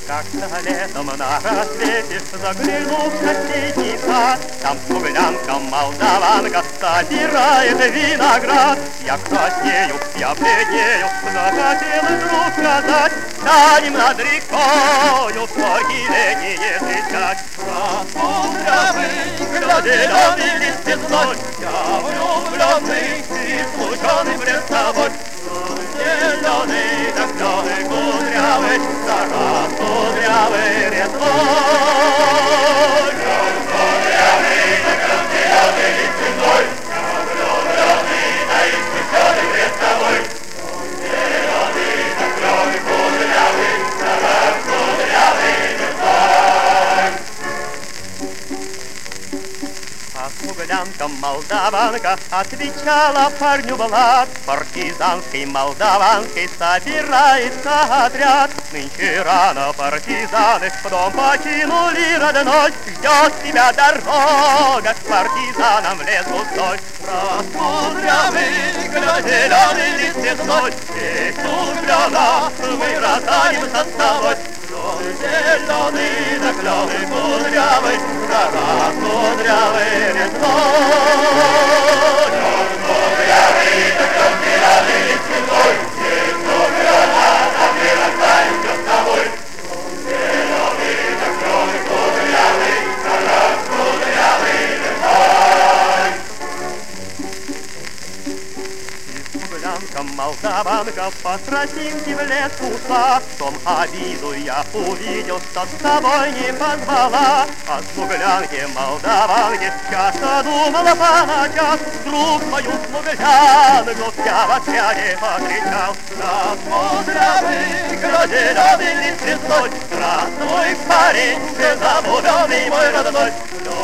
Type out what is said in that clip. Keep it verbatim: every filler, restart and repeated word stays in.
Как-то летом на рассвете заглянул в соседний сад, там смуглянка молдаванка собирает виноград. Я краснею, я бледнею, захотелось вдруг сказать: станем над рекою в горький летние встречать. Распудрявый, зеленый лист весной, я влюбленный и случайный пред тобой. Зеленый, да зеленый, кудрявый, да распудрявый резной. Распудрявый, да зеленый лист весной, я влюбленный, да и случайный пред тобой. Зеленый, да зеленый, кудрявый, да распудрявый резной. А смуглянка молдаванка отвечала парню Влад: партизанский молдаванский собирается отряд. Нынче рано партизаны в дом покинули родной, ждет тебя дорога к партизанам в лес густой. Распудрявый, зеленый лист весной, здесь влюблена, мы расстанемся с тобой. Зеленый, да клёвый, кудрявый, да распудрявый резной. Распудрявый, да клёвый, зеленый лист весной, здесь влюблена, мы расстанемся с тобой. Зеленый, да клёвый, кудрявый, да распудрявый резной. Смуглянка молдаванка по тропинке в лес ушла, в том обиду я увидел, что с тобой не позвала. О смуглянке молдаванке часто думала по ночам, вдруг мою смуглянку я в отряде повстречал. Распудрявый, зеленый лист весной, здравствуй, парень, беззаботный мой родной.